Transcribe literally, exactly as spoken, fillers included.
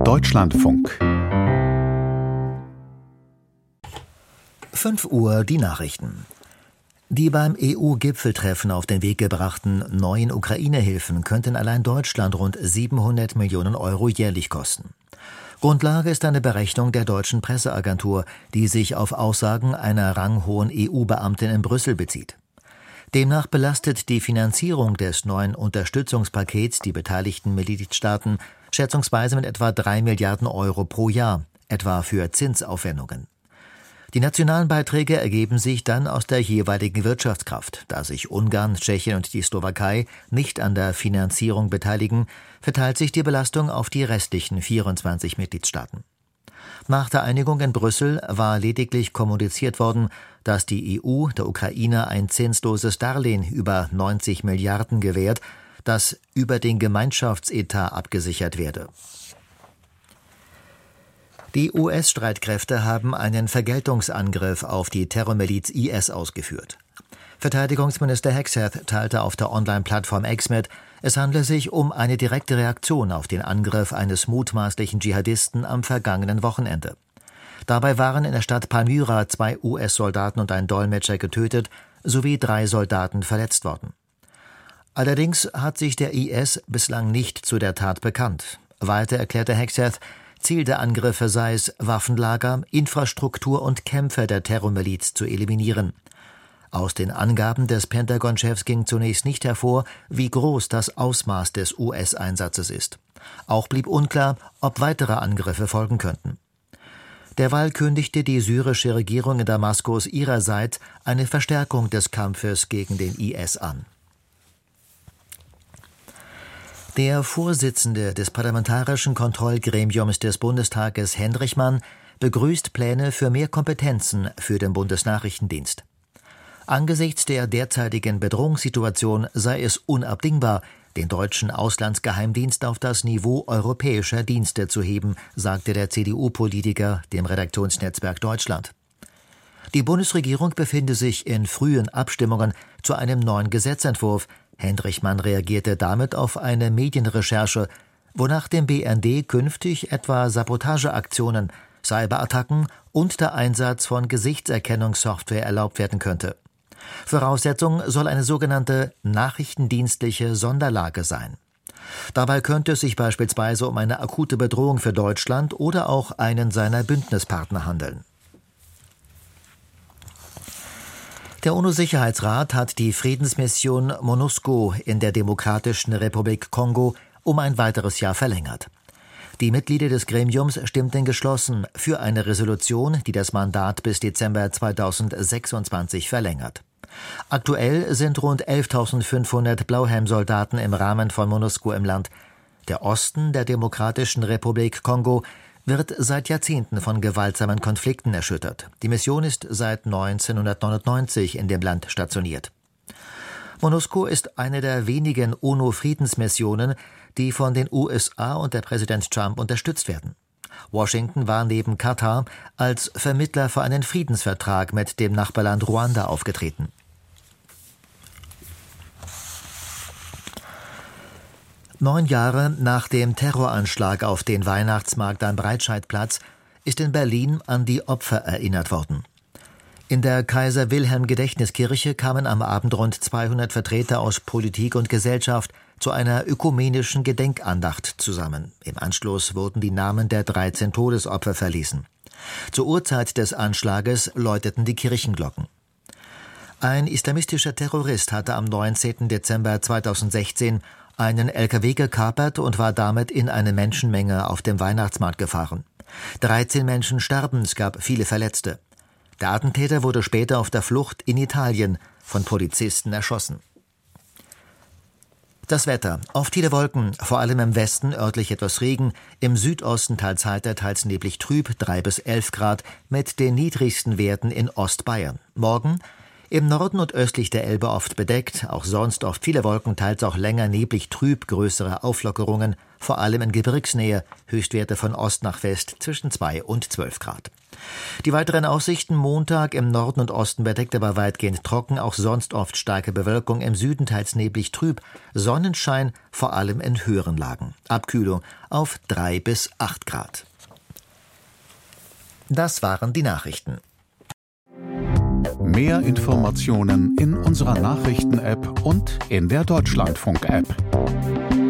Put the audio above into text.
Deutschlandfunk. fünf Uhr die Nachrichten. Die beim E U-Gipfeltreffen auf den Weg gebrachten neuen Ukraine-Hilfen könnten allein Deutschland rund siebenhundert Millionen Euro jährlich kosten. Grundlage ist eine Berechnung der deutschen Presseagentur, die sich auf Aussagen einer ranghohen E U-Beamtin in Brüssel bezieht. Demnach belastet die Finanzierung des neuen Unterstützungspakets die beteiligten Mitgliedstaaten schätzungsweise mit etwa drei Milliarden Euro pro Jahr, etwa für Zinsaufwendungen. Die nationalen Beiträge ergeben sich dann aus der jeweiligen Wirtschaftskraft. Da sich Ungarn, Tschechien und die Slowakei nicht an der Finanzierung beteiligen, verteilt sich die Belastung auf die restlichen vierundzwanzig Mitgliedstaaten. Nach der Einigung in Brüssel war lediglich kommuniziert worden, dass die E U der Ukraine ein zinsloses Darlehen über neunzig Milliarden gewährt, das über den Gemeinschaftsetat abgesichert werde. Die U S-Streitkräfte haben einen Vergeltungsangriff auf die Terrormiliz I S ausgeführt. Verteidigungsminister Hegseth teilte auf der Online-Plattform X mit, es handle sich um eine direkte Reaktion auf den Angriff eines mutmaßlichen Dschihadisten am vergangenen Wochenende. Dabei waren in der Stadt Palmyra zwei U S-Soldaten und ein Dolmetscher getötet, sowie drei Soldaten verletzt worden. Allerdings hat sich der I S bislang nicht zu der Tat bekannt. Weiter erklärte Hegseth, Ziel der Angriffe sei es, Waffenlager, Infrastruktur und Kämpfer der Terrormiliz zu eliminieren. Aus den Angaben des Pentagon-Chefs ging zunächst nicht hervor, wie groß das Ausmaß des U S-Einsatzes ist. Auch blieb unklar, ob weitere Angriffe folgen könnten. Derweil kündigte die syrische Regierung in Damaskus ihrerseits eine Verstärkung des Kampfes gegen den I S an. Der Vorsitzende des Parlamentarischen Kontrollgremiums des Bundestages, Hendrichmann, begrüßt Pläne für mehr Kompetenzen für den Bundesnachrichtendienst. Angesichts der derzeitigen Bedrohungssituation sei es unabdingbar, den deutschen Auslandsgeheimdienst auf das Niveau europäischer Dienste zu heben, sagte der C D U-Politiker dem Redaktionsnetzwerk Deutschland. Die Bundesregierung befinde sich in frühen Abstimmungen zu einem neuen Gesetzentwurf. Hendrichmann reagierte damit auf eine Medienrecherche, wonach dem B N D künftig etwa Sabotageaktionen, Cyberattacken und der Einsatz von Gesichtserkennungssoftware erlaubt werden könnte. Voraussetzung soll eine sogenannte nachrichtendienstliche Sonderlage sein. Dabei könnte es sich beispielsweise um eine akute Bedrohung für Deutschland oder auch einen seiner Bündnispartner handeln. Der UNO-Sicherheitsrat hat die Friedensmission MONUSCO in der Demokratischen Republik Kongo um ein weiteres Jahr verlängert. Die Mitglieder des Gremiums stimmten geschlossen für eine Resolution, die das Mandat bis Dezember zweitausendsechsundzwanzig verlängert. Aktuell sind rund elftausendfünfhundert Blauhelmsoldaten im Rahmen von MONUSCO im Land. Der Osten der Demokratischen Republik Kongo wird seit Jahrzehnten von gewaltsamen Konflikten erschüttert. Die Mission ist seit neunzehnhundertneunundneunzig in dem Land stationiert. MONUSCO ist eine der wenigen UNO-Friedensmissionen, die von den U S A unter Präsident Trump unterstützt werden. Washington war neben Katar als Vermittler für einen Friedensvertrag mit dem Nachbarland Ruanda aufgetreten. Neun Jahre nach dem Terroranschlag auf den Weihnachtsmarkt am Breitscheidplatz ist in Berlin an die Opfer erinnert worden. In der Kaiser-Wilhelm-Gedächtniskirche kamen am Abend rund zweihundert Vertreter aus Politik und Gesellschaft zu einer ökumenischen Gedenkandacht zusammen. Im Anschluss wurden die Namen der dreizehn Todesopfer verlesen. Zur Uhrzeit des Anschlages läuteten die Kirchenglocken. Ein islamistischer Terrorist hatte am neunzehnten Dezember zweitausendsechzehn einen L K W gekapert und war damit in eine Menschenmenge auf dem Weihnachtsmarkt gefahren. dreizehn Menschen starben, es gab viele Verletzte. Der Attentäter wurde später auf der Flucht in Italien von Polizisten erschossen. Das Wetter. Oft viele Wolken, vor allem im Westen örtlich etwas Regen, im Südosten teils heiter, teils neblig trüb, drei bis elf Grad, mit den niedrigsten Werten in Ostbayern. Morgen im Norden und östlich der Elbe oft bedeckt, auch sonst oft viele Wolken, teils auch länger neblig trüb, größere Auflockerungen, vor allem in Gebirgsnähe, Höchstwerte von Ost nach West zwischen zwei und zwölf Grad. Die weiteren Aussichten: Montag im Norden und Osten bedeckt, aber weitgehend trocken, auch sonst oft starke Bewölkung, im Süden teils neblig trüb, Sonnenschein vor allem in höheren Lagen. Abkühlung auf drei bis acht Grad. Das waren die Nachrichten. Mehr Informationen in unserer Nachrichten-App und in der Deutschlandfunk-App.